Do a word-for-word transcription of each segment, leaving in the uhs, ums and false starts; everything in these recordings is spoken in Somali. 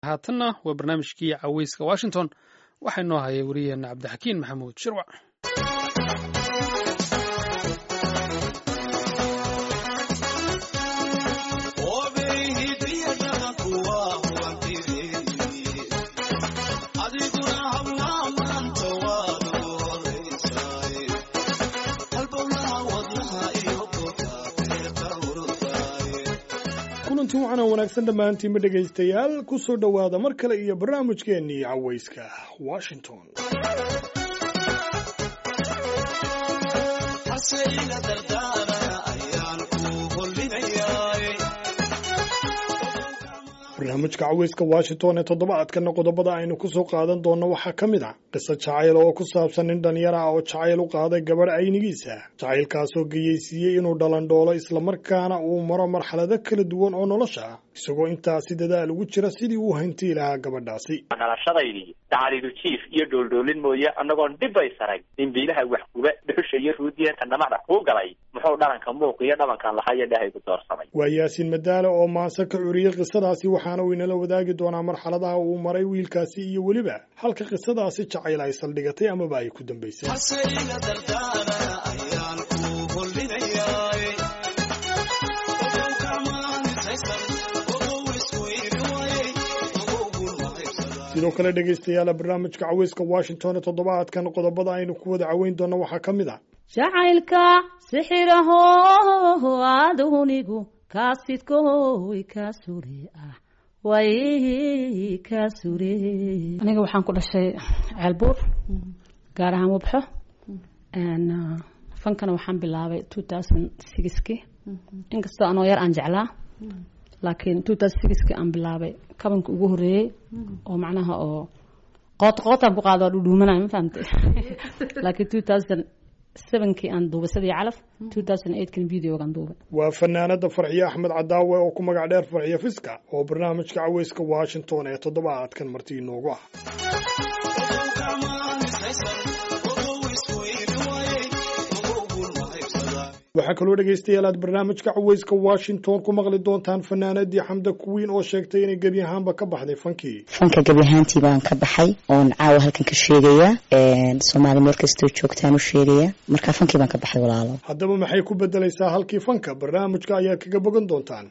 haatanna waa barnaamijkii caweyska Washington waxay noo hayay wariyeena Cabdixakiin Maxamuud Shirwac. kulanti waxaana wanaagsan dhammaantiin ma dhegaystayaal ku soo dhowaada mar kale iyo barnaamijkeennii caweyska Washington. barnaamijka caweyska Washington ee toddobaadkan qodobada aynu ku soo qaadan doono waxaa ka mid ah qiso jacayl oo ku saabsan nin dhalinyaro ah oo jacayl u qaaday gabadh aynigiisa jacaylkaas oo geeysiiyay inuu dhalandhoolo isla markaana uu maro marxalado kala duwan oo nolosha ah isagoo intaasi dadaal ugu jira sidii uu hanti lahaa gabadhaasi. dhalashadaydii dacalidu jiif iyo dholdhoolin mooye annagoon dhib ay sarag dimbiilaha wax kuba dhuxusha iyo ruudiyeenta dhamacda kuu galay muxuu dhalanka muuq iyo dhabankan lahayo dhahaygu doorsamay. waa yaasiin madaale oo maanse ka curiyey qisadaasi waxaana uu inala wadaagi doonaa marxaladaha uu maray wiilkaasi iyo weliba halka qisadaasi jacayl ay saldhigatay amaba ay ku dambaysay. sidoo kale dhegaystayaal barnaamijka caweyska Washington ee toddobaadkan qodobada aynu ku wada caweyn doono waxaa ka mid ah jacaylka sixiraho adunigu kaasidkooy ka sure ah way ka sure. aniga waxaan ku dhashay Ceelbuur gaar ahaan Wabxo and fankana waxaan bilaabay two thousand six-kii inkastoo anoo yar aan jeclaa laakiin two thousand six-kii aan bilaabay kabanka ugu horeeyay oo macnaha oo qoot qootan ku qaado dhudhuumanay ma fahamtay laakiin two thousand seven-kii aan duubay sidii calaf two thousand eight-kii video-gan duubay. waa fanaanada Farxiyo Axmed Cadaawe oo ku magac dheer Farxiyo Fiska oo barnaamijka caweyska Washington ee toddobaadkan marti inoogu ah. waxaa kaloo dhegaystayaal aad barnaamijka caweyska Washington ku maqli doontaan fanaanadii Xamda Kuwiin oo sheegtay inay gebi ahaanba ka baxday fankii. fanka gebi ahaantii baan ka baxay oon caawa halkan ka sheegaya Soomaali meel kastoo joogtaan u sheegaya marka fankii baan ka baxay walaalo. haddaba maxay ku bedelaysaa halkii fanka barnaamijka ayaa kaga bogan doontaan.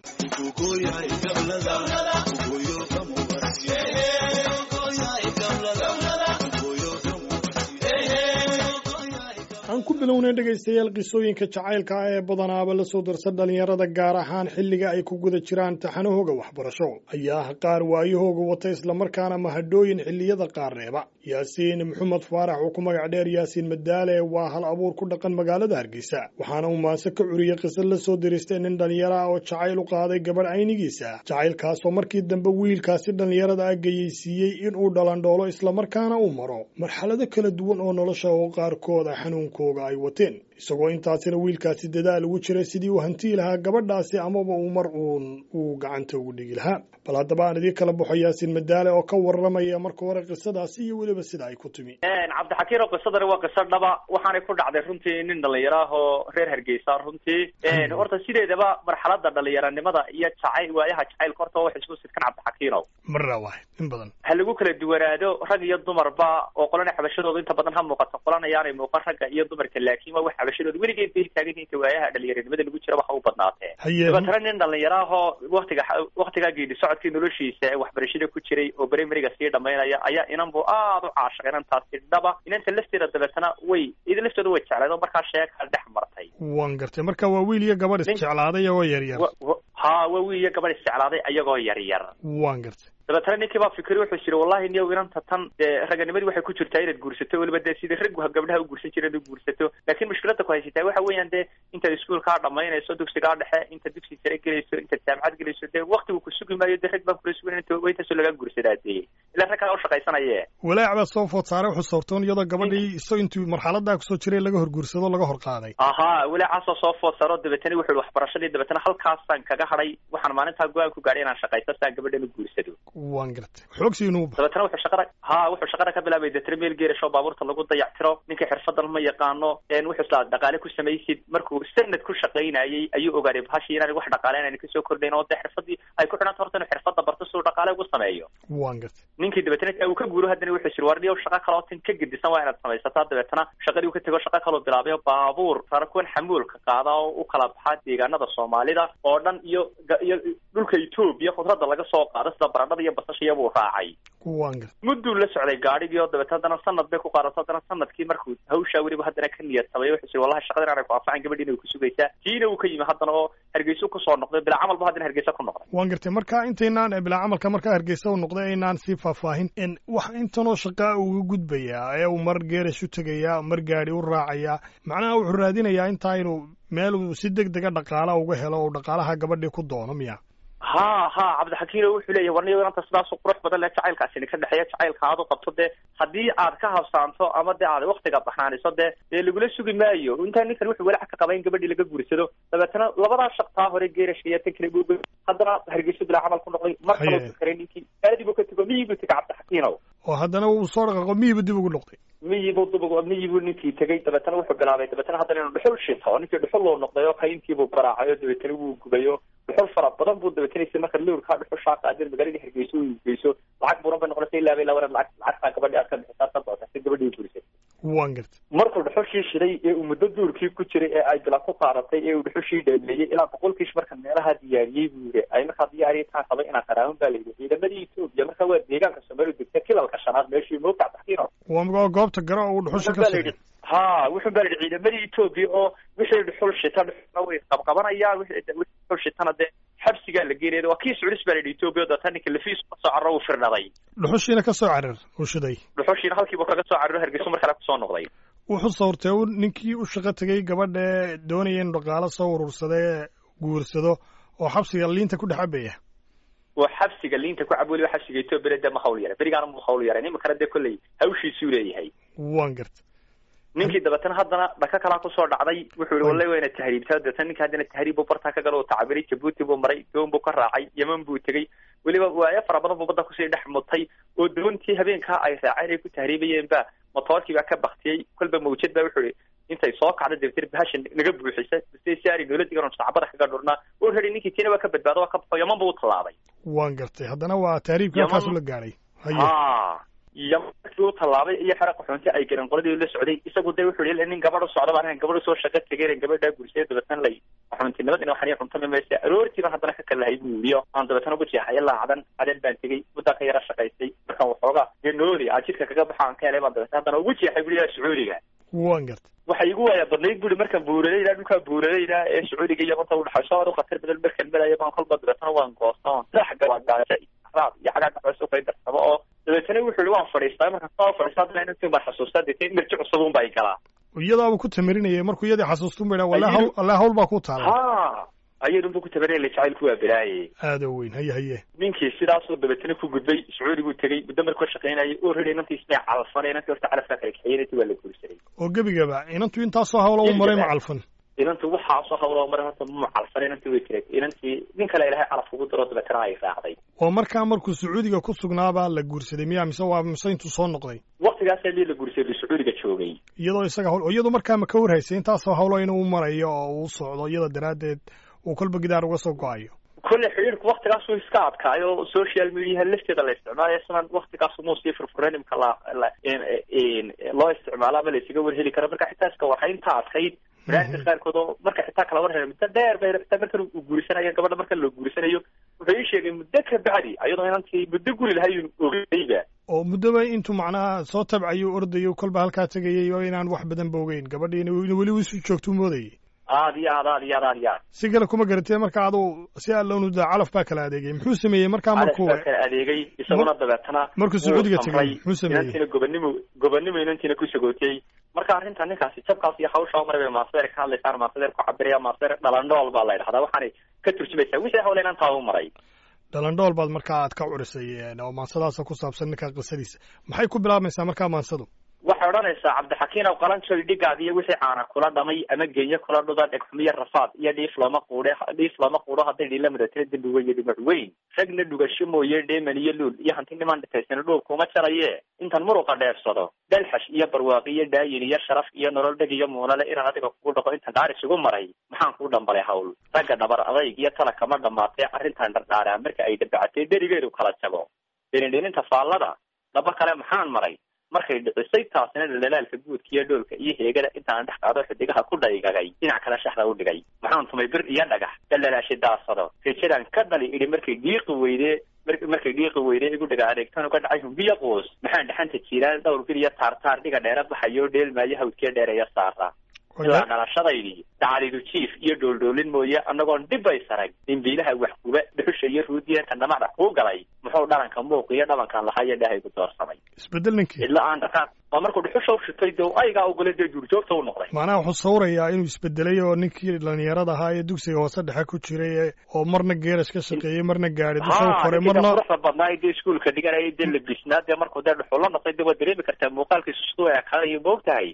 aan ku bilownay dhegaystayaal qisooyinka jacaylka ah ee badanaaba la soo darsan dhalinyarada gaar ahaan xilliga ay ku guda jiraan taxanahooga waxbarasho ayaa ah qaar waayahooga wata islamarkaana mahadhooyin xilliyada qaar reeba. yaasiin maxamed faarax oo ku magac dheer yaasiin madaale waa hal abuur ku dhaqan magaalada Hargeysa waxaana uu maanse ka curiyey qiso la soo diristay nin dhalinyaro ah oo jacayl u qaaday gabadh aynigiisa jacaylkaasoo markii dambe wiilkaasi dhalinyarada ah geeysiiyey inuu dhalandhoolo islamarkaana uu maro marxalado kala duwan oo nolosha oo qaarkood ah xanuunkooga ay wateen isagoo intaasina wiilkaasi dadaal ugu jiray sidii uu hanti lahaa gabadhaasi amaba uu mar uun uu gacanta ugu dhigi lahaa. bal haddaba aan idin kala baxo yaasiin madaale oo ka warramaya marka hore qisadaasi iyo weliba sida ay ku timi. cabdixakiin oo qisadani waa qiso dhaba waxaanay ku dhacday runtii nin dhalinyaro ah oo reer Hargeysa runtii horta sideedaba marxaladda dhalinyaranimada iyo jacayl waayaha jacaylka horta wax isku sidkan cabdixakiinow marna waay in badan ha lagu kala duwanaado rag iyo dumarba oo qolana xabashadooda inta badan ha muuqato qolana yaanay muuqan ragga iyo dumarka laakiin waa wax xabashadooda weligeed intay taagan inta waayaha dhalinyaranimada lagu jira waxa u badnaatee sababta nin dhalinyaro ah oo waqtiga waqtiga geedi socodkii noloshiisa ee waxbarashada ku jiray oo primary-ga sii dhamaynaya ayaa inan buu aad u caashaqay inantaasi dhaba inanta lafteeda dabeetana way idin laftooda way jecleed oo markaa sheeka dhex martay. waan gartay marka waa wiil iyo gabadh isjeclaaday oo yar yar. ha waa wiil iyo gabadh isjeclaaday ayagoo yar yar. waan gartay dabeetana ninkii baa fikri wuxuu yiri wallahi niyow inanta tan raganimadii waxay ku jirtaa inaad guursato waliba dee sidii rag gabdhaha u guursan jireen u guursato laakiin mushkiladda ku haysataa waxa weeyaan dee intaad iskuulka dhamaynayso dugsiga dhexe inta dugsi sare gelayso inta jaamacad gelayso dee waqtigu ku sugi maayo dee rag baa kula sugan inta waytaasoo laga guursadaa dee ila rag kale u shaqaysanaye walaac baa soo food saaray wuxuu sawirtoon iyadoo gabadhii isoo intuu marxaladaa kusoo jiray laga horguursado laga hor qaaday aha walaacaasoo soo food saaro dabeetana wuxuu waxbarashadii dabeetana halkaasaan kaga hadhay waxaan maalintaa go-aan ku gaadhay inaan shaqaysto si aan gabadhan u guursado waan gartay xoogsiinuu dabeetana wuxuu shaqada ha wuxuu shaqada ka bilaabay deetana meel geerasho baabuurta lagu dayactiro ninka xirfadan ma yaqaano wuxuu islaa dhaqaale ku samaysid markuu sanad ku shaqaynayay ayuu ogaaday bahashii inaan wax dhaqaale inaan kasoo kordhayn oo de xirfadii ay ku xidhanta horta inuu xirfada barto si uu dhaqaale ugu sameeyo waan gartay ninkii dabeetana uu ka guuro haddana wuxuu jiri warniyow shaqo kaloo tin ka gedisan waa inaad samaysataa dabeetana shaqadii uu ka tego shaqo kaloo bilaabay baabuur rara kuwan xamuulka qaada oo u kala baxaa deegaanada soomaalida oo dhan iyo iyo dhulka Itoobiya khudradda laga soo qaado sida baradhada iyo basasha buu raacay waan gartay muddo la socday gaadhigii oo dabeetana sanad bay ku qaadato haddana sanadkii markuu hawsha weliba haddana ka niyad sabay wuxuu jiri wallahi shaqadan aanay ku anfacin gabadhiina uu ku sugaysaa kiina uu ka yimi haddana oo Hargeysa ku soo noqday bilaa camal ba haddana Hargeysa ku noqday waan gartay marka intaynaan bilaa camalka marka Hargeysa uu noqday inaan si faahfaahin in wax intanoo shaqa uu gudbayaa ee uu mar geerash u tagayaa mar gaari u raacayaa macnaha wuxuu raadinayaa intaa inuu meel uu si degdeg ah dhaqaale uga helo oo dhaqaalaha gabadhii ku doono miya ha ha cabdixakiin wuxuu leeyahay warniyo inta sidaas qurux badan la jacaylkaasi ka dhaxeeya jacaylka aad u qabto de haddii aad ka habsaanto ama de aad waqtiga baxaaniso de dee lagula sugi maayo inta ninkan wuxuu walaac ka qabay in gabadhii laga guursado dabeetana labadaa shaqtaa hore geerashka iyo tan kale buu haddana Hargeysa bilaa camal ku noqday mar kale uu karay ninkii aad buu ka tago miyigu tagay cabdixakiin oo haddana uu soo dhaqaaqo miyigu dib ugu noqday miyigu dib ugu miyigu ninkii tagay dabeetana wuxuu bilaabay dabeetana haddana inuu dhuxul shito ninkii dhuxul loo noqday oo qayntii buu baraacayo dabeetana wuu gubayo dhuxul fara badan buu dabeetana marka luurka dhuxul shaaqa adir magaalada Hargeysa uu geyso lacag buuran bay noqonaysaa ilaa ilaa waran lacag lacag gabadhi aad ka bixisaa sababta si gabadhii guursay waan gartay markuu dhuxushii shiday ee uu muddo duurkii ku jiray ee ay bila ku qaadatay ee uu dhuxushii dheemeeyay ilaa boqolkiish marka meelaha diyaariyay buu yiri ay marka diyaariyay taan sabay inaan qaraawan baa leeyahay ciidamadii Itoobiya marka waa deegaanka Soomaaliya degta kilalka shanaad meeshii moogta taxkiino waa goobta garo uu dhuxusha ka soo ha wuxuu baa ciidamadii Itoobiya oo wixii dhuxul shita dhuxul way qabqabanayaan wixii dhuxul shitana de xabsiga la geeyay waa kii Suulis baa Itoobiya oo tanika lafiis ka soo carro u firnaday dhuxushina ka soo carar u shiday dhuxushina halkii buu kaga soo carro Hargeysa markale ku soo noqday wuxuu sawirtay ninkii u shaqo tagay gabadha doonayay in dhaqaale soo urursaday guursado oo xabsiga liinta ku dhaxabaya oo xabsiga liinta ku cabuli xabsiga Itoobiya ma hawl yara barigaan ma hawl yara nima kala de kulay hawshiisu leeyahay waan gartay ninkii dabeetana haddana dhaka kala ku soo dhacday wuxuu yiri wallahi wayna tahriibtaa dabeetana ninka haddana tahriib buu barta ka galo tacbiray Djibouti buu maray doon buu ka raacay Yemen buu tagay waliba waa fara badan buu badda ku sii dhex mutay oo doontii habeenka ay raacay ku tahriibayeen ba motorkii baa ka baxtay kulba mawjad baa wuxuu intay soo kacday dabtir bahashan naga buuxisay si saari dawladda garan saxaabada kaga dhurna oo heli ninkii tiina waa ka badbaado waa ka baxo Yemen buu talaabay waan gartay haddana waa tahriibka kaas la gaaray haye Yemen uu talaabay iyo xaraq xunta ay garan qoladii la socday isagu day wuxuu leeyahay in gabadhu socdo baan gabadhu soo shaqo tagay gabadha guursay dabeetana lay xuntinimada inuu xariiq xunta meesha aroortii haddana ka kala hayay wiiliyo aan dabeetana ugu jeexay ilaa cadan cadan baan tagay muddo ka yara shaqaystay marka waxooga genoodi ajirka kaga baxaan ka helay baan dabeetana haddana ugu jeexay wiiliyo Sacuudiga waan gartay waxa igu waya badnayd buri markaan buuradayda dhulka buuradayda ee Sacuudiga iyo qofka u dhaxasho oo khatar badan markaan marayo baan qalba dabeetana waan goostaan sax gawaadhaashay raad iyo xagaa ka soo qayb dartaba oo dabeetana wuxuu waan fadhiistay markaan soo fadhiistay inuu ma xasuustaa dadkii mirci cusub un bay galaa iyadoo ku tamirinayay markuu iyadii xasuustun bay wallahi Allah hawl baa ku taala ha ayadu buu ku tabareeyay jacaylku waa bilaayay aad u weyn haye haye ninkii sidaas oo dabeetana ku gudbay Sacuudigu tagay muddo markuu shaqeynayay oo reeday inantii isna calfanay inantii horta calafka kale xiyeentii waa la guursaday oo gabigaba inantu intaas soo hawlo u maray ma calfan inantu waxa soo hawlo maray horta ma calfanay inantii way tiray inantii nin kale ilaahay calaf ugu daro dabeetana ay raacday oo markaa markuu Sacuudiga ku sugnaaba la guursaday miyaa mise waa mise intuu soo noqday waqtigaas ay la guursaday Sacuudiga joogay iyadoo isaga hawl iyadoo markaa ma ka warhaysay intaas soo hawlo inuu marayo oo uu socdo iyada daraadeed uu kolba gidaar uga soo go'ayo كل حين وقت قاسو يسكاب كايو سوشيال ميديا لفتة لا استعمال يسمى وقت قاسو مو صفر فرن مكلا إن إن لا استعمال ما ليس جوور هلي كرا مركا حتى سكوا حين تعب خيد مركز خير كده مركا حتى كلا ورها من تدير بير تمركز وجورسنا يا قبل مركز الجورسنا يو في شيء مدك بعدي أيضا أنت بدك ولا هاي غريبة oo mudaba intuu macnaha soo tabcayo ordayo kolba halka tagayay oo inaan wax badan boogeyn gabadhii inuu wali wisu joogto moodayay aad iyo aad aad iyo aad iyo aad si kale kuma garatay marka aad si aan loo nudaa calaf baa kala adeegay muxuu sameeyay marka markuu kala adeegay isaguna dabeetana markuu Sacuudiga tagay muxuu sameeyay inantina gobonimo gobonimo inantina ku sagootay marka arrintan ninkaasi jabkaas iyo hawsha maray maaster ka hadlaysan maaster ku cabiraya maaster dhalandhool baa la yiraahdaa waxaan ka turjumaysaa wixii hawleenan taa u maray dhalandhool baad markaa aad ka curisay oo maansadaasa ku saabsan ninka qisadiisa maxay ku bilaabmaysaa markaa maansadu waxay odhanaysaa cabdixakiin ow qalanjoy dhigaag iyo wixii caana kula dhamay ama genyo kula dhuda dhegxumiyo rafaad iyo dhiif looma quudhe dhiif looma quudho hadday dhiila mudatira dembi weyn iyo dhimac weyn ragna dhugasho mooye dheeman iyo luul iyo hanti niman dhitaysana dhuul kuma jaraye intan muruqa dheefsado dalxash iyo barwaaqi iyo dhaayin iyo sharaf iyo nolol dheg iyo muunale inaan adiga kugu dhaqo intan dhaar isugu maray maxaan kuu dhambalay hawl ragga dhabar adayg iyo tala kama dhamaatee arrintan dhardhaaraa marka ay dabacatay dherigeedu kala jago dhenindheninta faallada dhaba kale maxaan maray markay dhicisay taasina dhalaalka guudka iyo dhoolka iyo heegada intaan dhex qaado xidigaha ku dhaygagay dhinac kale shaxda u dhigay maxaan tumay bir iyo dhagax dhalalaashay daasado rejadan ka dhali idhi markay dhiiqi weyde markay dhiiqi weyde igu dhaga adeegtan uga dhacay humbiyo qoos maxaan dhaxanta jiiraan dhowr bir iyo taartaar dhiga dheera baxayo dheelmaayo hawdkiyo dheereeya saara ilaa dhalashadaydii dacalidu jiif iyo dhooldhoolin mooye anagoon dhibbay sarag dhimbiilaha waxguba dhuxusha iyo ruudiyanka dhamacda kuu galay muxuu dhalanka muuq iyo dhabankan lahayo dhahaygu doorsamay isbedel ninkii cidla aan dhaqaaq waa markuu dhuxusha u shitay dee aygaa ogole dee duurjoogta u noqday macnaha wuxuu sawrayaa inuu isbedelay oo ninkii dhalinyarada ahaa ee dugsiga hoose dhexe ku jiray oo marna geerash ka shaqeeyey marna gaari dusha kore marna quruxda badnaa dee iskuulka dhiganaya dee labisnaa dee markuu dee dhuxul la noqday dee waad dareemi kartaa muuqaalkiisu siduu ekaadayo moogtahay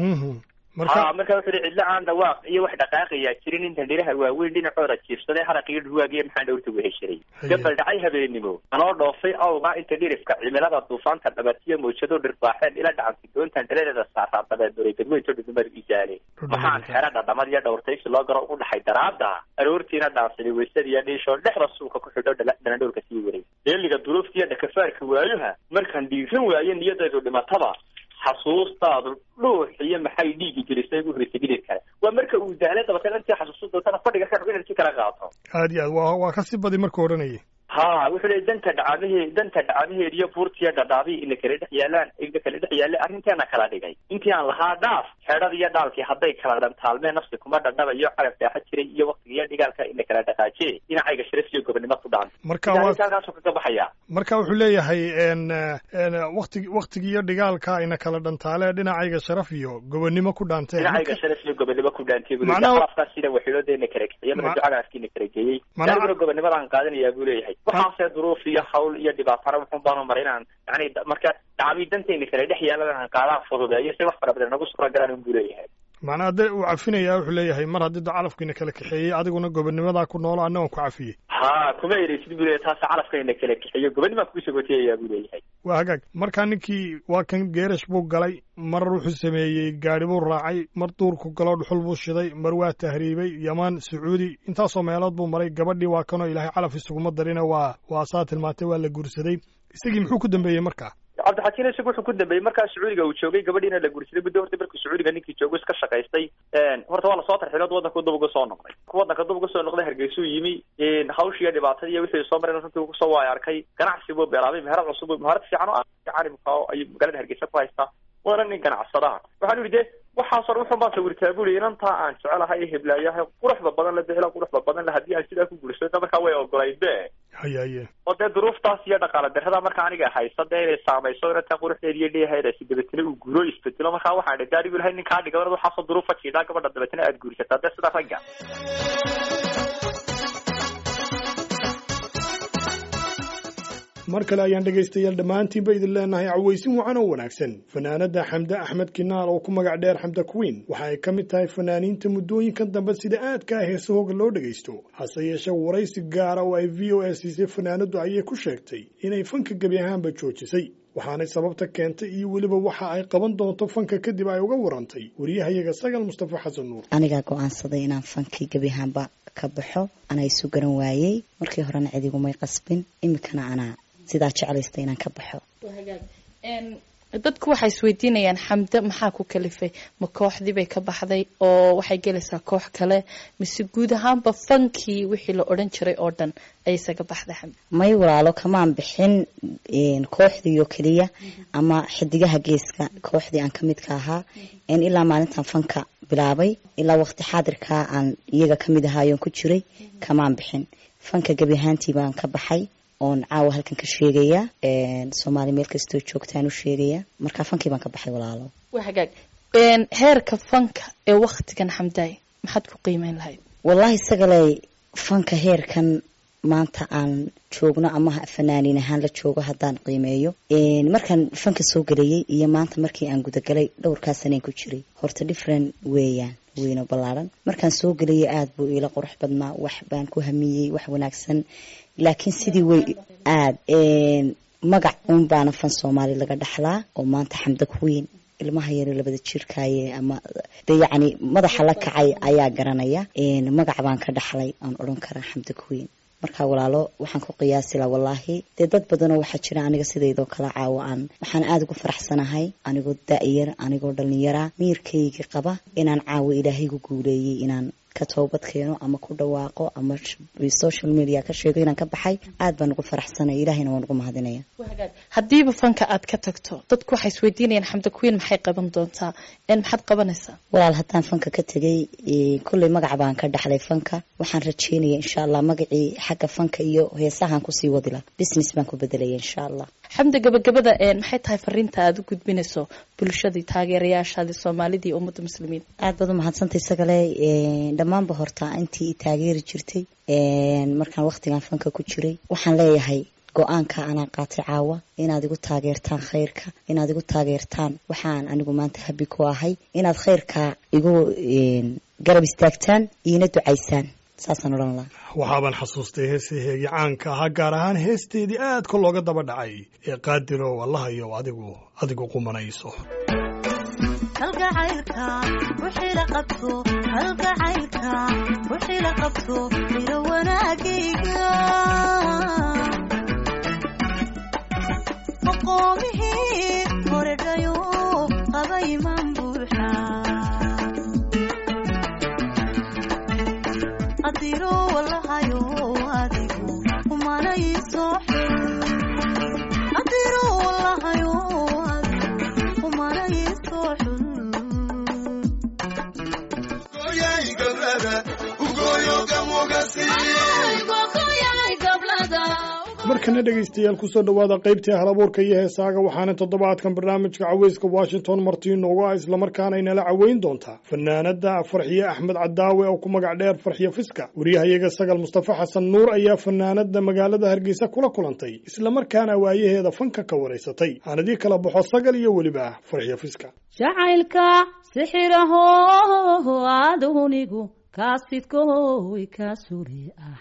marka marka wuxuu cidla aan dhawaaq iyo wax dhaqaaqayaa jirin inta dhiraha waaweyn dhinacooda jiifsaday haraq iyo dhuwaagiyo maxaan dhowrta weheshiray gabal dhacay habeenimo anoo dhoofay awga inta dhirifka cimilada duufaanta dhabatiyo mawjado dhirbaaxeen ila dhacantay doontan dhaladeeda saaraa dabeed doray dadweynto dhudumar isaale maxaan xera dhadhamad iyo dhowrtaysi loo garo ugu dhaxay daraada aroortiina dhaansaday weysada iyo dhiishoo dhexda suuqa ku xidho dhalandhowrka sii waray deeliga duruufta iyo dhakafaarka waayuha markaan dhiiran waayo niyadaydu dhimataba xasuustaadu dhuux iyo maxay dhiigi jirisay ugu horeysay gidir kale waa marka uu daala dabatana intii xasuusta dootana fadhiga ka xubin intii kala qaato aad iyo aad waa waa kasii badi markuu odhanayay ha wuxuu leeyahay danta dhacdaheed danta dhacdaheed iyo buurtiya dhadhaabii ina kala dhex yaalaan ina kala dhex yaale arrinteena kala dhigay intii aan lahaa dhaaf xeedhada iyo dhaalkii hadday kala dhantaalmee nafsi kuma dhadhabayo carab daaxa jiray iyo waktiga iyo dhigaalka ina kala dhaqaaje dhinacayga sharaf iyo gobonimo ku dhaanta marka waa halkaasuu kaga baxaya marka wuxuu leeyahay n n wakti waktigi iyo dhigaalka ina kala dhantaale dhinacayga sharaf iyo gobonimo ku dhaantee dhinacayga sharaf iyo gobonimo ku dhaantee buu leeyahay afkaas sida waxiilodeena kala kixiyo marka ducadaaskiina kala geeyey aniguna gobonimadaan qaadanayaa buu leeyahay waxaase duruuf iyo hawl iyo dhibaatana wuxuun baanu maray inaan yani marka dhacbii dantayna kala dhex yaalan qaadaan fududeeyo si wax fara badan nagu suura galaan buu leeyahay macnaa de uu cafinayaa wuxuu leeyahay mar haddii calafkiina kala kaxeeyey adiguna gobonimadaa ku noolo annagoon ku cafiyey ha kuma ereysid buu leeyahay taas calafkayna kala kaxeeyo gobonimaa kugu sagootiyayaa buu leeyahay waa hagaag markaa ninkii waa kan geerash buu galay mar wuxuu sameeyey gaari buu raacay mar duurku galo dhuxul buu shiday mar waa tahriibay yaman sacuudi intaasoo meelood buu maray gabadhii waa kanoo ilaahay calaf isuguma darina waa waa saa tilmaantay waa la guursaday isagii muxuu ku dambeeyey markaa cabdixakiin isagu wuxuu ku dambeeyey markaa sacuudiga uu joogay gabadhiina la guursaday muddo horta markuu sacuudiga ninkii joogo iska shaqaystay horta waa lasoo tarxilood waddanka dub uga soo noqday waddanka dub uga soo noqday hargeysuu yimi hawshii iyo dhibaatada iyo wixii soo mareen runtii kusoo waay arkay ganacsi buu bilaabay meherad cusub meherad fiican oo caalimka ayuu magaalada hargeysa ku haystaa waana nin ganacsadaha waxaan yidhi dee waxaas hor wuxun baan sawirtaa buli inantaa aan jecelahay ee heblaayahay quruxda badan la dehela quruxda badan la haddii aan sidaa ku guursado markaa way ogolayd be haye haye oo dee duruuftaas iyo dhaqaale darrada marka aniga haysa dee inay saamayso inantaa quruxdeed iyo dheeheeda dabeetana uu guuro isbedelo markaa waxaan dhi gaarigu ilahay ninkaa dhiga marad waxaasoo duruufa jiidhaa gabadha dabeetana aad guursataa dee sida ragga mar kale ayaan dhegaystayaal dhammaantiinba idin leenahay cawaysin wacan oo wanaagsan fanaanada xamde axmed kinaal oo ku magac dheer xamda queen waxa ay ka mid tahay fanaaniinta muddooyinkan dambe sida aadka ah heesahooga loo dhagaysto hase yeeshee waraysi gaara oo ay v o a siisay fanaanadu ayay ku sheegtay inay fanka gebi ahaanba joojisay waxaanay sababta keentay iyo weliba waxa ay qaban doonto fanka kadib ay uga warantay wariyahayaga sagal mustafa xasan nuur anigaa go-aansaday inaan fankii gebi ahaanba ka baxo anaa isu garan waayey markii horena cidigumay qasbin imikana anaa sidaa jeclaysta inaan ka baxo dadku waxay isweydiinayaan xamde maxaa ku kalifay ma kooxdii bay ka baxday oo waxay gelaysaa koox kale mise guud ahaanba fankii wixii la odhan jiray oo dhan ay isaga baxday xamde may walaalo kamaan bixin kooxdii oo keliya ama xidigaha geeska kooxdii aan ka midka ahaa ilaa maalintan fanka bilaabay ilaa waqti xaadirkaa aan iyaga ka mid ahaayoon ku jiray kamaan bixin fanka gebi ahaantii baan ka baxay oon caawa halkan ka sheegaya soomaali meel kastoo joogtaan u sheegaya markaa fankii baan ka baxay walaalo waa hagaag heerka fanka ee waktigan xamdaay maxaad ku qiimeyn lahayd wallahi sagaley fanka heerkan maanta aan joogno ama fanaaniin ahaan la joogo haddaan qiimeeyo markaan fanka soo galayay iyo maanta markii aan gudagalay dhowrkaa saneen ku jiray horta different weeyaan weyno ballaaran markaan soo galayay aada buu iila qurux badnaa wax baan ku hamiyey wax wanaagsan laakiin sidii way aad magac uun baana fan soomaali laga dhaxlaa oo maanta xamda kuweyn ilmaha yar labada jirkaaye ama yacni madaxa la kacay ayaa garanaya magac baan ka dhaxlay aan odhan karaa xamda kuweyn markaa walaalo waxaan ku qiyaasi lahaa wallaahi dee dad badanoo waxaa jira aniga sidaydoo kala caawo aan waxaan aada ugu faraxsanahay anigoo da-yar anigoo dhallinyara miirkayga qaba inaan caawo ilaahaygu guuleeyey inaan ka toobad keeno ama ku dhawaaqo ama social media ka sheego inaan ka baxay aad baan ugu faraxsanay ilaahayna waan ugu mahadinaya haddiiba fanka aad ka tagto dadku waxay isweydiinayaan xamda kuweyn maxay qaban doontaa een maxaad qabanaysaa walaal haddaan fanka ka tegay kulley magac baan ka dhaxlay fanka waxaan rajeynaya insha allah magacii xagga fanka iyo heesahaan kusii wadila business baan ku bedelaya insha allah xamda gabagabada maxay tahay fariinta aad u gudbinayso bulshadii taageerayaashaadii soomaalidii ummadda muslimiin aad baad u mahadsantay isagale dhammaanba horta intii i taageeri jirtay markaan waqtigan fanka ku jiray waxaan leeyahay go-aanka anaa qaatay caawa inaad igu taageertaan khayrka inaad igu taageertaan waxaan anigu maanta habi ku ahay inaad khayrka igu garab istaagtaan iina ducaysaan saasaan odhan laha waxaabaan xasuustay heesaheegii caanka ahaa gaar ahaan heesteedii aadka looga daba dhacay ee qaadirow allahayow adigu adigu qumanayso halgacaylka wixii la qabto halgacaylka wixii la qabto ilo wanaagayga aqoomihii hore dhayo qaba imaan buuxa qadiro wallahayo adigu umanayso qadiro wallahayo adigu umanayso markana dhegaystayaal kusoo dhowaada qaybtii halabuurka iyo heesaaga waxaana toddobaadkan barnaamijka caweyska washington martii noogu ah islamarkaana inala caweyn doontaa fanaanada farxiye axmed cadaawe oo ku magac dheer farxiye fiska wariyahayaga sagal mustafa xasan nuur ayaa fanaanada magaalada hargeysa kula kulantay islamarkaana waayaheeda fanka ka waraysatay aanadii kala baxo sagal iyo weliba farxiye fiska jacaylka sixiraho adunigu kaasidkoy ka sure ah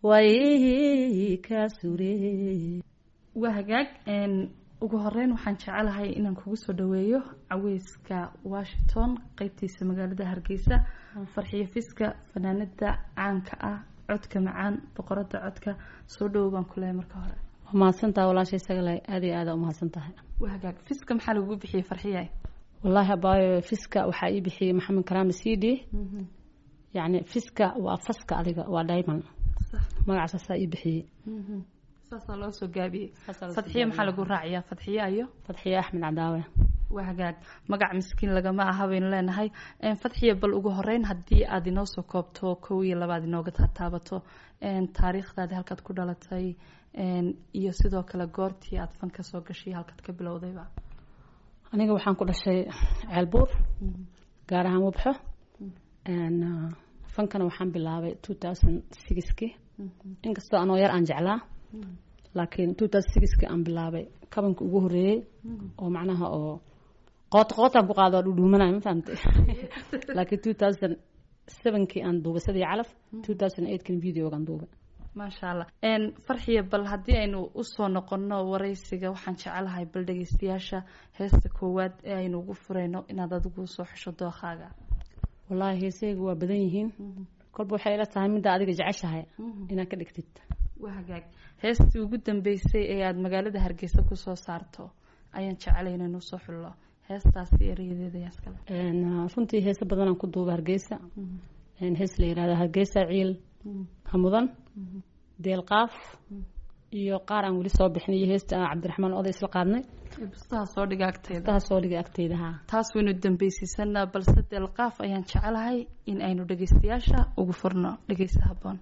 way ka sure waa hagaag ugu horeyn waxaan jecelahay inaan kugu soo dhaweeyo caweyska washington qaybtiisa magaalada hargeysa farxiye fiska fanaanada caanka ah codka macaan boqorada codka soo dhawow baan ku leeyahay marka hore waa mahadsantaha walaashay sagalay aad iyo aad u mahadsantahay waa hagaag fiska maxaa lagu bixiyay farxiye wallahi abaayo fiska waxaa ii bixiyay maxamed karaami cd يعني فيسكا وفسكا عليك ودايما ما عسى يبحي ساسا لو سو غابي فتحيه maxaa lagu raaciyaa فتحيه ayo فتحيه axmed cadaawe waa hagaag magac miskiin laga ma aha weyn leenahay een فتحيه bal ugu horeyn hadii aad inoo soo koobto kow iyo labaad inooga taabato een taariikhdaada halkaad ku dhalatay een iyo sidoo kale goortii aad fan ka soo gashay halkaad ka bilowdayba aniga waxaan ku dhashay ceelbuur gaar ahaan wabxo and fankana waxaan bilaabay two thousand six-ki inkastoo anoo yar aan jeclaa laakiin two thousand six-ki aan bilaabay kabanka ugu horeeyay oo macnaha oo qoot qootan ku qaado dhudhuumanay ma fahamtay laakiin two thousand seven-ki aan duubay sidii calaf two thousand eight-ki videogan duubay maasha allah een farxiye bal haddii aynu u soo noqono waraysiga waxaan jecelahay bal dhageystayaasha heesta koowaad ee aynu ugu fureyno inaad adigu soo xusho dookhaaga والله هيسيغ waa badan yihiin kolba waxay ila tahay mid adiga jeceshahay inaad ka dhigtid waa hagaag heestii ugu dambeysay ee aad magaalada Hargeysa ku soo saarto ayaan jecelahay inaan soo xullo heestaasi ereyadeeda yaskala een runtii heesa badan aan ku duubay Hargeysa een hees la yiraahdo Hargeysa ciil hamudan deel qaaf iyo qaar aan wali soo bixinay heesta Cabdiraxmaan Oday isla qaadnay bustaha soo dhigaagteeda taas soo dhigaagteeda ha taas waynu dambeysisana balse deel qaaf ayaan jecelahay in aynu dhageystayaasha ugu furno dhageysta haboon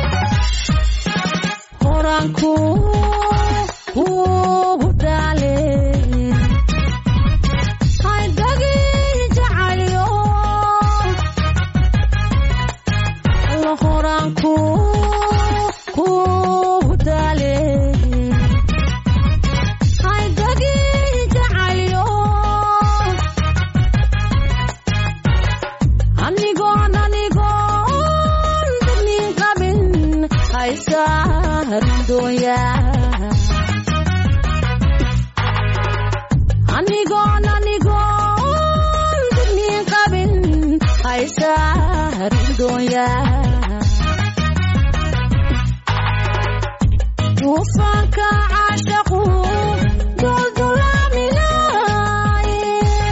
qoranku ugu dhaale hay dagi jacaylo la qoranku anigoon anigoon digniin qabin haysaarin doonyaa duufaanka caashaqu duldulaaminaaye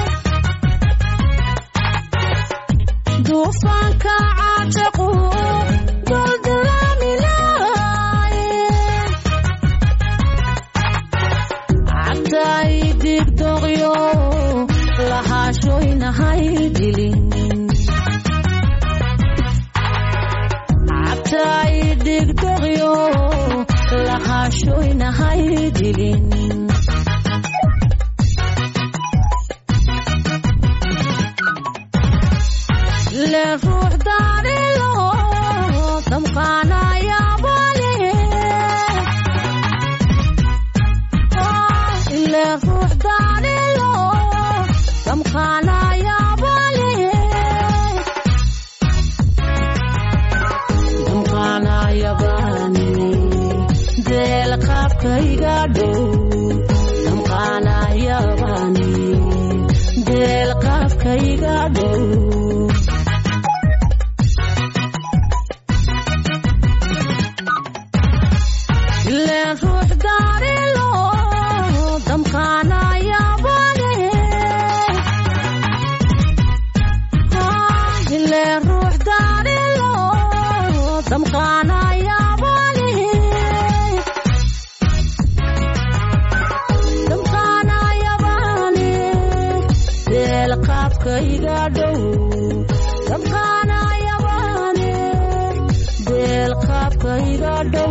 duufaanka caashaqu duldulaaminaaye cabtay digdoqyo lahaashoynahay dilin cabtay digdoqyo lahaashoynahay dilin le ruux daarilo damqaanayaabale le ruux daarilo damqaanayaabale damqaanayabane deel qaabkayga dhow damqaanayabane deel qaabkayga dhow le ruux daarilo damqaanayabane le ruux daarilo damqaanayabane damqaanayabane deel qaabkayga dhow damqaanayabane deel qaabkayga dhow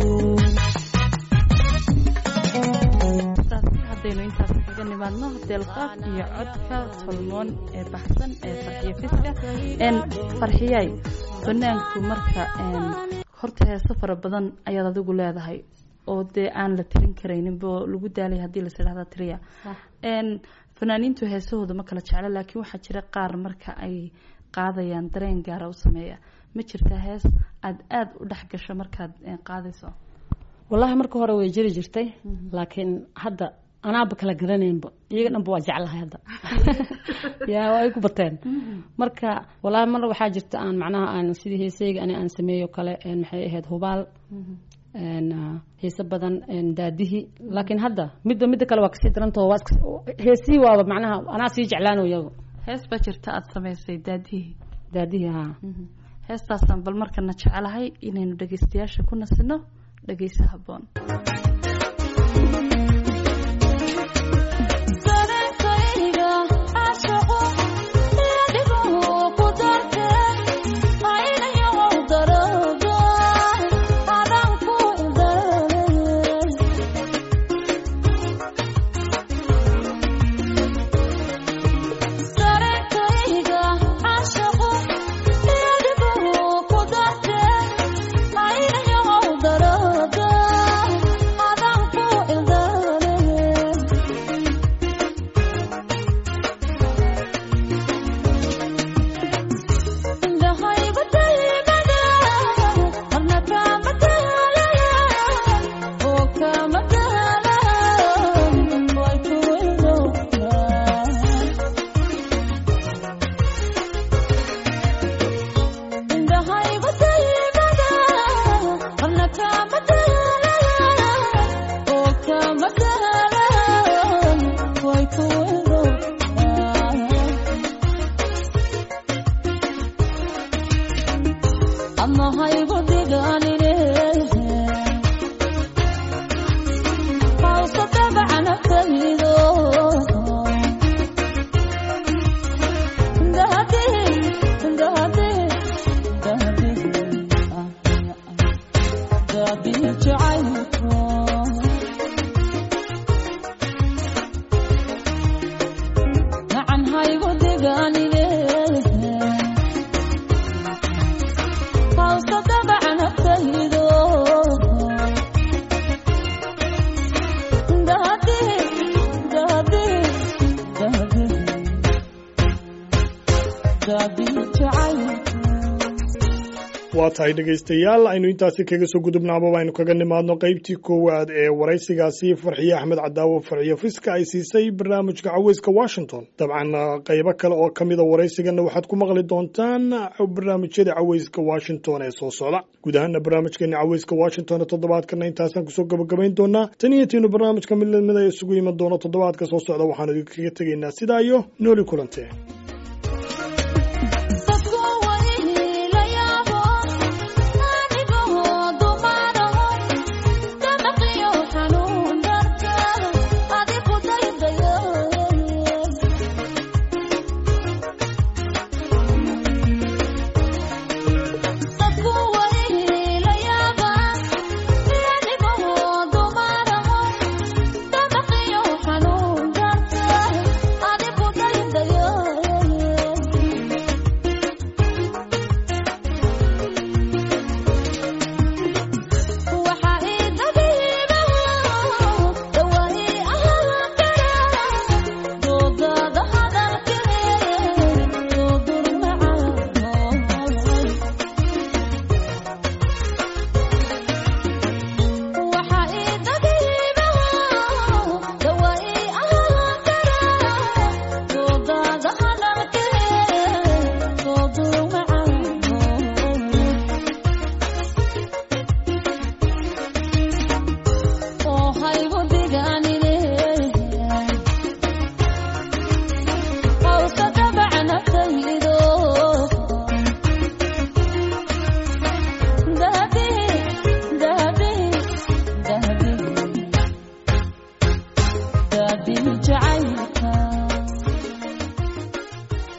haddaynu intaas kaga nimaadno deelqaaf iyo codka tolmoon ee baxsan ee farxiyo fiska n farxiyay banaanku marka horta heeso fara badan ayaad adigu leedahay oo dee aan la tirin karaynin bo lagu daalay haddii la sidhahda tiriya n fanaaniintu heesahooda ma kala jecla laakiin waxaa jira qaar marka ay qaadayaan dareen gaara u sameeya ma jirtaa hees aad aada u dhex gasho markaad qaadayso wallahi marka hore way jiri jirtay laakiin hadda anaaba kala garanaynba iyaga dhanba waa jeclahay hadda yaa way ku bateen marka wallahi mar waxaa jirta aan macnaha aan sidii heesayga ani aan sameeyo kale maxay ahayd hubaal heese badan daadihi laakiin hadda midba midda kale waa kasii darantao waa heesii waaba macnaha anaa sii jeclaanayago hees baa jirta aada samaysay daadihi daadihi haa heestaasaan bal markana jecelahay inaynu dhegeystayaasha ku nasino dhegeysa habboon I waa tahay dhegaystayaal aynu intaasi kaga soo gudubnaaba baynu kaga nimaadno qaybtii koowaad ee waraysigaasi farxiye axmed cadaawo farxiye fiska ay siisay barnaamijka caweyska washington dabcan qaybo kale oo ka mida waraysigana waxaad ku maqli doontaan barnaamijyada caweyska washington ee soo socda guud ahaana barnaamijkeena caweyska washington toddobaadkana intaasaan kusoo gabagabayn doonaa tan iyo tiinu barnaamijka mid lamid ay isugu iman doono toddobaadka soo socda waxaanu idinkaga tegaynaa sidaa iyo nooli kulantee